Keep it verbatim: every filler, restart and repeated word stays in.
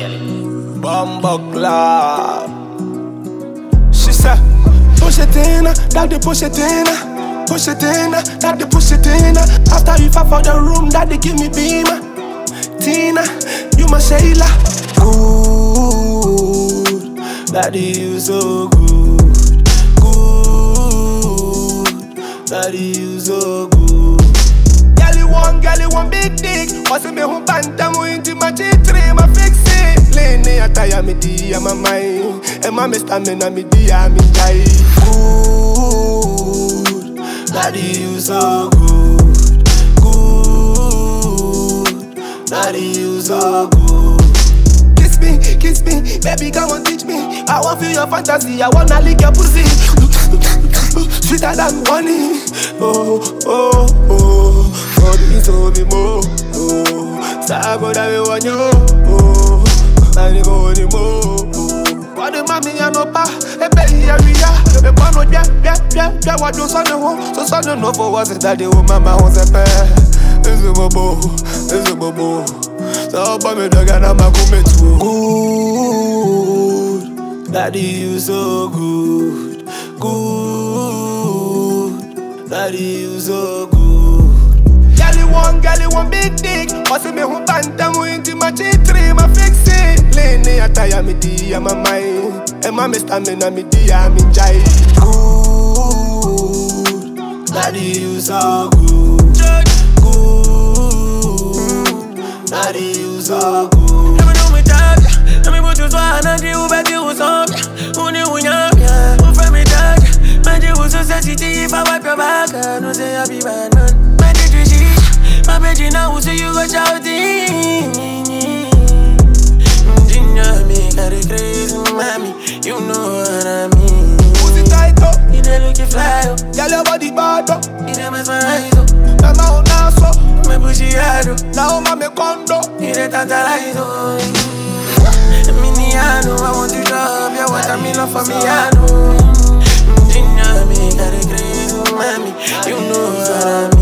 Kelly. Bumbleclad. She said, push it in, daddy push it in. Push it in, daddy push it in. After you fight for the room, daddy give me beamer. Tina, you my Shayla. Good, daddy you so good. Good, daddy you so good. Girlie one, girlie one big dick. What's me who banta mo into my chitri, my fix it. Lene ataya me di ama mai, ema me stamina me di ami jai. Good, daddy you so good. Good, daddy you so good. Kiss me, kiss me, baby come on teach me. I want feel your fantasy, I wanna lick your pussy. Sweeter than honey. Oh, oh, oh. Oh, this hold me more. Oh, Sago that we want you. Oh, I need go anymore. What the mommy and opa? A baby area. A pano yeah, yeah, yeah, yeah. What do son know? So son know for what's that the old mama was a pair. This is my boy, this is my boy. So up me dog and I'm a come too. Good, daddy you so good, good, daddy you so good. Girlie one, girlie one big dick. What's me who banta mo into my chitri, my fix it. Lene ataya me di ama mai, ema me stamina me di ami jai. Good, daddy you so good. Good, daddy you so good. Let me know me talk, let me put you so hard and you bet you was up. Who knew we up, yeah. Who from me talk, man you was so sensitive if I wipe your back. I know say I be bad man. Man did you see, my baby now say you go shouting. Ginger me got it crazy, mommy, you know what I mean. Pussy tight up, You dey look you fly up, girl your body bad up. you dey mesmerize up. Mama on aso, Me pussy hard up, now mama condo. you dey tantalize up. Miniano, I want to drop your water, me love for me, I know. Ginger me got it crazy, mommy, you know what I mean.